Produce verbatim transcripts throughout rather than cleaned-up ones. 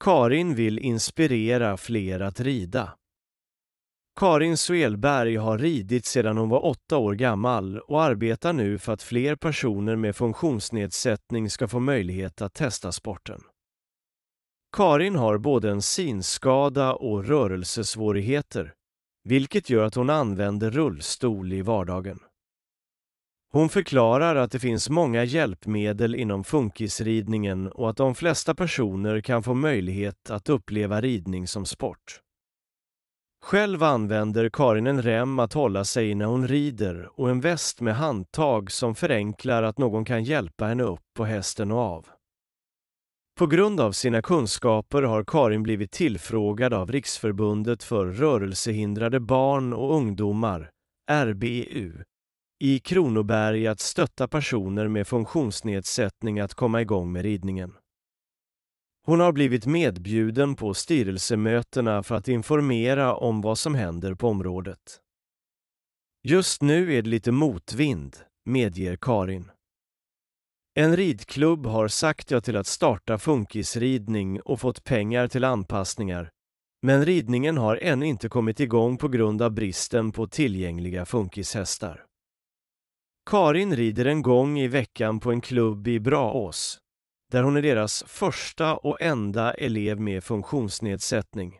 Karin vill inspirera fler att rida. Karin Svelberg har ridit sedan hon var åtta år gammal och arbetar nu för att fler personer med funktionsnedsättning ska få möjlighet att testa sporten. Karin har både en synskada och rörelsesvårigheter, vilket gör att hon använder rullstol i vardagen. Hon förklarar att det finns många hjälpmedel inom funkisridningen och att de flesta personer kan få möjlighet att uppleva ridning som sport. Själv använder Karin en rem att hålla sig i när hon rider och en väst med handtag som förenklar att någon kan hjälpa henne upp på hästen och av. På grund av sina kunskaper har Karin blivit tillfrågad av Riksförbundet för rörelsehindrade barn och ungdomar, R B U, i Kronoberg att stötta personer med funktionsnedsättning att komma igång med ridningen. Hon har blivit medbjuden på styrelsemötena för att informera om vad som händer på området. Just nu är det lite motvind, medger Karin. En ridklubb har sagt ja till att starta funkisridning och fått pengar till anpassningar, men ridningen har ännu inte kommit igång på grund av bristen på tillgängliga funkishästar. Karin rider en gång i veckan på en klubb i Braås, där hon är deras första och enda elev med funktionsnedsättning.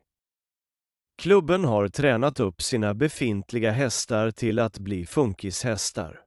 Klubben har tränat upp sina befintliga hästar till att bli funkishästar.